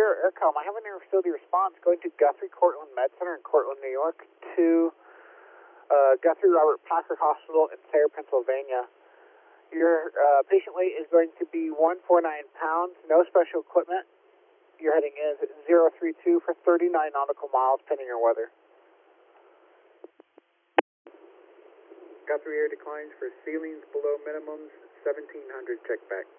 Air Aircom, I have an air facility response going to Guthrie Cortland Med Center in Cortland, New York, to Guthrie Robert Packer Hospital in Sayre, Pennsylvania. Your patient weight is going to be 149 pounds, no special equipment. Your heading is 032 for 39 nautical miles, pending your weather. Guthrie Air declines for ceilings below minimums, 1700, check back.